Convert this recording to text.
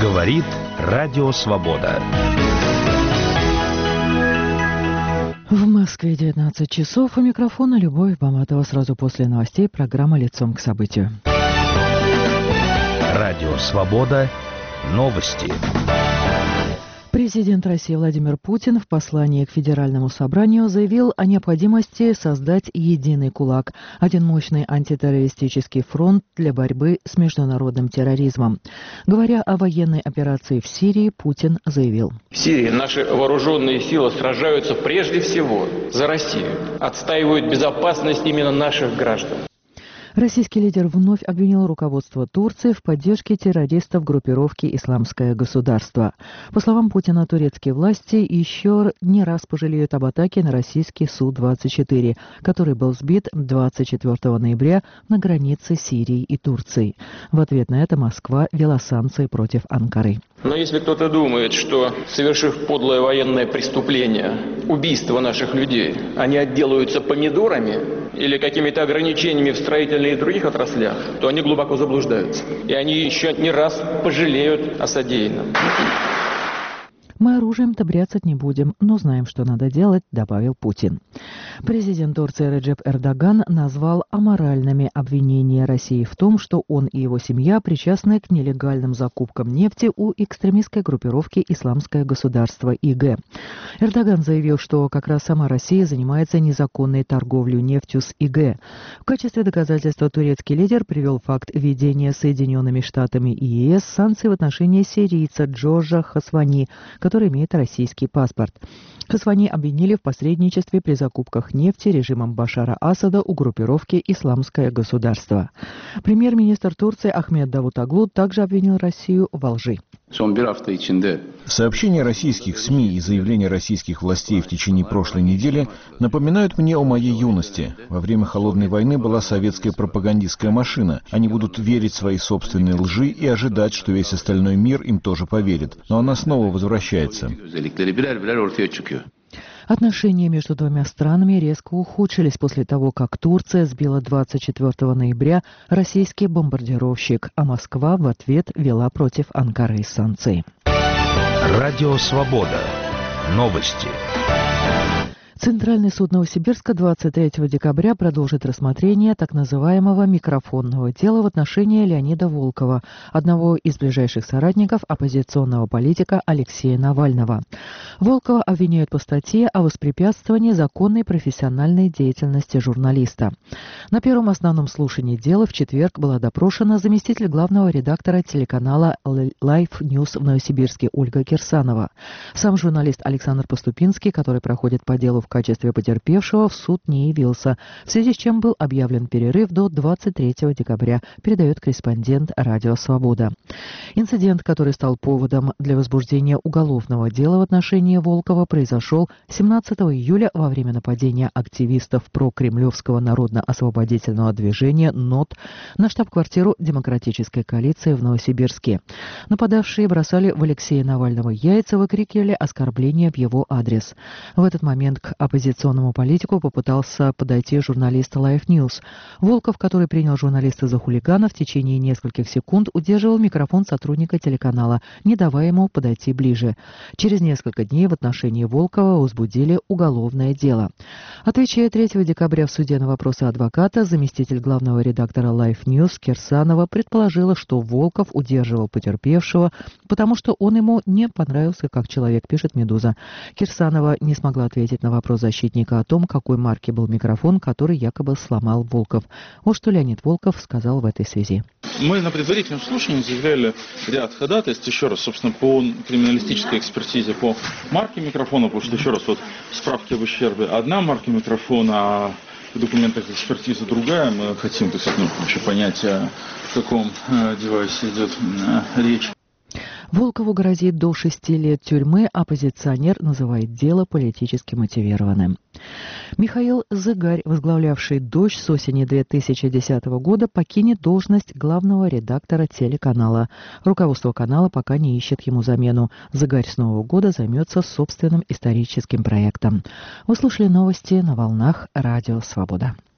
Говорит Радио Свобода. В Москве 19 часов. У микрофона Любовь Баматова. Сразу после новостей программа «Лицом к событию». Радио Свобода. Новости. Президент России Владимир Путин в послании к Федеральному собранию заявил о необходимости создать единый кулак, один мощный антитеррористический фронт для борьбы с международным терроризмом. Говоря о военной операции в Сирии, Путин заявил: в Сирии наши вооруженные силы сражаются прежде всего за Россию, отстаивают безопасность именно наших граждан. Российский лидер вновь обвинил руководство Турции в поддержке террористов группировки «Исламское государство». По словам Путина, турецкие власти еще не раз пожалеют об атаке на российский Су-24, который был сбит 24 ноября на границе Сирии и Турции. В ответ на это Москва ввела санкции против Анкары. Но если кто-то думает, что, совершив подлое военное преступление, убийство наших людей, они отделаются помидорами или какими-то ограничениями в строительных и других отраслях, то они глубоко заблуждаются. И они еще не раз пожалеют о содеянном. «Мы оружием-то бряцать не будем, но знаем, что надо делать», — добавил Путин. Президент Турции Реджеп Эрдоган назвал аморальными обвинения России в том, что он и его семья причастны к нелегальным закупкам нефти у экстремистской группировки «Исламское государство» ИГ. Эрдоган заявил, что как раз сама Россия занимается незаконной торговлей нефтью с ИГ. В качестве доказательства турецкий лидер привел факт введения Соединенными Штатами и ЕС санкций в отношении сирийца Джорджа Хасвани, который имеет российский паспорт. Хасвани обвинили в посредничестве при закупках нефти режимом Башара Асада у группировки «Исламское государство». Премьер-министр Турции Ахмед Давутоглу также обвинил Россию во лжи. Сообщения российских СМИ и заявления российских властей в течение прошлой недели напоминают мне о моей юности. Во время Холодной войны была советская пропагандистская машина. Они будут верить своей собственной лжи и ожидать, что весь остальной мир им тоже поверит. Но она снова возвращается. Отношения между двумя странами резко ухудшились после того, как Турция сбила 24 ноября российский бомбардировщик, а Москва в ответ ввела против Анкары санкции. Радио Свобода. Новости. Центральный суд Новосибирска 23 декабря продолжит рассмотрение так называемого микрофонного дела в отношении Леонида Волкова, одного из ближайших соратников оппозиционного политика Алексея Навального. Волкова обвиняют по статье о воспрепятствовании законной профессиональной деятельности журналиста. На первом основном слушании дела в четверг была допрошена заместитель главного редактора телеканала Life News в Новосибирске Ольга Кирсанова. Сам журналист Александр Поступинский, который проходит по делу в качестве потерпевшего, в суд не явился, в связи с чем был объявлен перерыв до 23 декабря, передает корреспондент «Радио Свобода». Инцидент, который стал поводом для возбуждения уголовного дела в отношении Волкова, произошел 17 июля во время нападения активистов прокремлевского народно-освободительного движения НОТ на штаб-квартиру Демократической коалиции в Новосибирске. Нападавшие бросали в Алексея Навального яйца, выкрикивали оскорбления в его адрес. В этот момент к оппозиционному политику попытался подойти журналист Life News. Волков, который принял журналиста за хулигана, в течение нескольких секунд удерживал микрофон сотрудника телеканала, не давая ему подойти ближе. Через несколько дней в отношении Волкова возбудили уголовное дело. Отвечая 3 декабря в суде на вопросы адвоката, заместитель главного редактора Life News Кирсанова предположила, что Волков удерживал потерпевшего, потому что он ему не понравился как человек, пишет «Медуза». Кирсанова не смогла ответить на вопрос защитника о том, какой марки был микрофон, который якобы сломал Волков. Вот что Леонид Волков сказал в этой связи. Мы на предварительном слушании заявляли ряд ходатайств, еще раз, собственно, по криминалистической экспертизе по марке микрофона, потому что, еще раз, вот справки об ущербе одна марка микрофона, а в документах экспертизы другая. Мы хотим, то есть, вообще понять, о каком девайсе идет речь. Волкову грозит до 6 лет тюрьмы, оппозиционер называет дело политически мотивированным. Михаил Зыгарь, возглавлявший «Дождь» с осени 2010 года, покинет должность главного редактора телеканала. Руководство канала пока не ищет ему замену. Зыгарь с Нового года займется собственным историческим проектом. Вы слушали новости на волнах Радио Свобода.